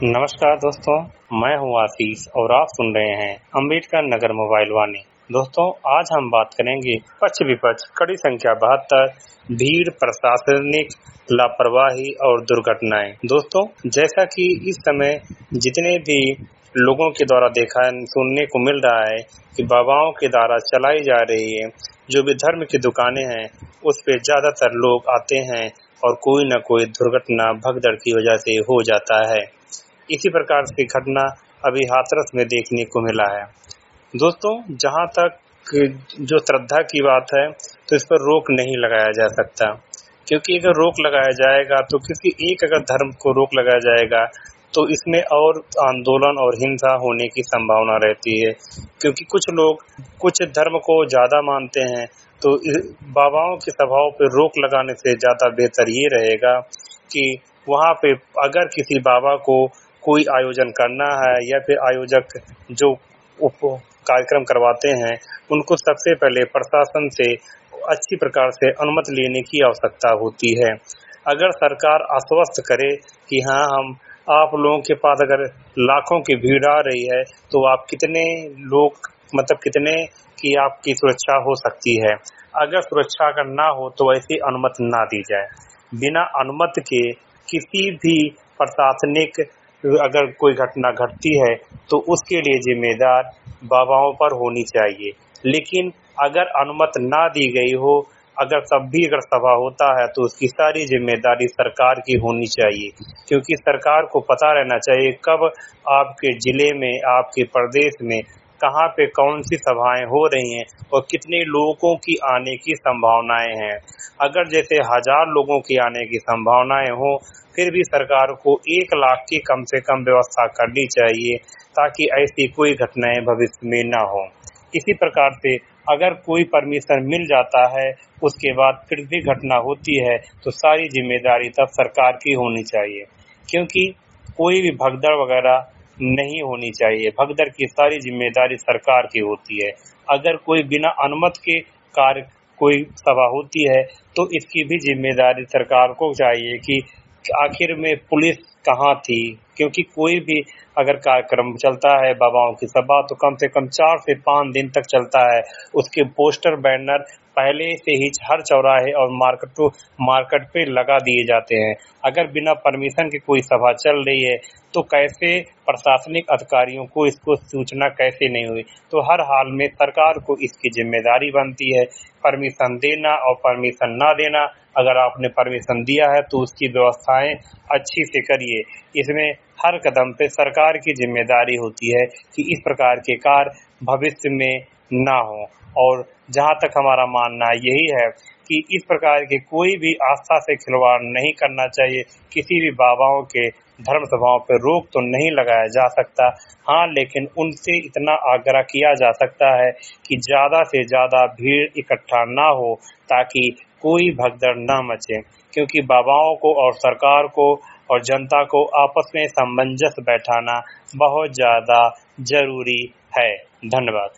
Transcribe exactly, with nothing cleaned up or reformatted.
नमस्कार दोस्तों, मैं हूं आशीष और आप सुन रहे हैं अम्बेडकर नगर मोबाइल वाणी। दोस्तों, आज हम बात करेंगे पक्ष विपक्ष कड़ी संख्या बहत्तर, भीड़, प्रशासनिक लापरवाही और दुर्घटनाएं। दोस्तों, जैसा कि इस समय जितने भी लोगों के द्वारा देखा सुनने को मिल रहा है कि बाबाओं के द्वारा चलाई जा रही है जो भी धर्म की दुकानें हैं, उस पे ज्यादातर लोग आते हैं और कोई न कोई दुर्घटना भगदड़ की वजह से हो जाता है। इसी प्रकार की घटना अभी हाथरस में देखने को मिला है। दोस्तों, जहां तक जो श्रद्धा की बात है, तो इस पर रोक नहीं लगाया जा सकता, क्योंकि अगर रोक लगाया जाएगा तो किसी एक अगर धर्म को रोक लगाया जाएगा तो इसमें और आंदोलन और हिंसा होने की संभावना रहती है, क्योंकि कुछ लोग कुछ धर्म को ज्यादा मानते हैं। तो बाबाओं की सभाओं पर रोक लगाने से ज्यादा बेहतर ये रहेगा कि वहां पे अगर किसी बाबा को कोई आयोजन करना है या फिर आयोजक जो कार्यक्रम करवाते हैं, उनको सबसे पहले प्रशासन से अच्छी प्रकार से अनुमति लेने की आवश्यकता होती है। अगर सरकार आश्वस्त करे कि हाँ, हम आप लोगों के पास अगर लाखों की भीड़ आ रही है तो आप कितने लोग मतलब कितने की आपकी सुरक्षा हो सकती है, अगर सुरक्षा अगर ना हो तो ऐसी अनुमति ना दी जाए। बिना अनुमति के किसी भी प्रशासनिक अगर कोई घटना घटती है तो उसके लिए जिम्मेदार बाबाओं पर होनी चाहिए। लेकिन अगर अनुमति ना दी गई हो, अगर तब भी अगर सभा होता है तो उसकी सारी जिम्मेदारी सरकार की होनी चाहिए, क्योंकि सरकार को पता रहना चाहिए कब आपके जिले में, आपके प्रदेश में कहाँ पे कौन सी सभाएं हो रही हैं और कितने लोगों की आने की संभावनाएं हैं। अगर जैसे हजार लोगों की आने की संभावनाएं हो, फिर भी सरकार को एक लाख की कम से कम व्यवस्था करनी चाहिए, ताकि ऐसी कोई घटनाएं भविष्य में ना हो। इसी प्रकार से अगर कोई परमिशन मिल जाता है, उसके बाद फिर भी घटना होती है तो सारी जिम्मेदारी तब सरकार की होनी चाहिए, क्योंकि कोई भी भगदड़ वगैरह नहीं होनी चाहिए। भगदड़ की सारी जिम्मेदारी सरकार की होती है। अगर कोई बिना अनुमति के कार्य कोई सभा होती है तो इसकी भी जिम्मेदारी सरकार को चाहिए कि आखिर में पुलिस कहाँ थी, क्योंकि कोई भी अगर कार्यक्रम चलता है बाबाओं की सभा तो कम से कम चार से पाँच दिन तक चलता है। उसके पोस्टर बैनर पहले से ही हर चौराहे और मार्केटों मार्केट पे लगा दिए जाते हैं। अगर बिना परमिशन के कोई सभा चल रही है तो कैसे प्रशासनिक अधिकारियों को इसको सूचना कैसे नहीं हुई। तो हर हाल में सरकार को इसकी जिम्मेदारी बनती है परमिशन देना और परमिशन ना देना। अगर आपने परमिशन दिया है तो उसकी व्यवस्थाएं अच्छी से करिए। इसमें हर कदम पे सरकार की जिम्मेदारी होती है कि इस प्रकार के कार्य भविष्य में ना हो। और जहां तक हमारा मानना यही है कि इस प्रकार के कोई भी आस्था से खिलवाड़ नहीं करना चाहिए। किसी भी बाबाओं के धर्म सभाओं पर रोक तो नहीं लगाया जा सकता, हाँ, लेकिन उनसे इतना आग्रह किया जा सकता है कि ज्यादा से ज्यादा भीड़ इकट्ठा ना हो, ताकि कोई भगदड़ ना मचे। क्योंकि बाबाओं को और सरकार को और जनता को आपस में सामंजस्य बैठाना बहुत ज्यादा जरूरी है। धन्यवाद।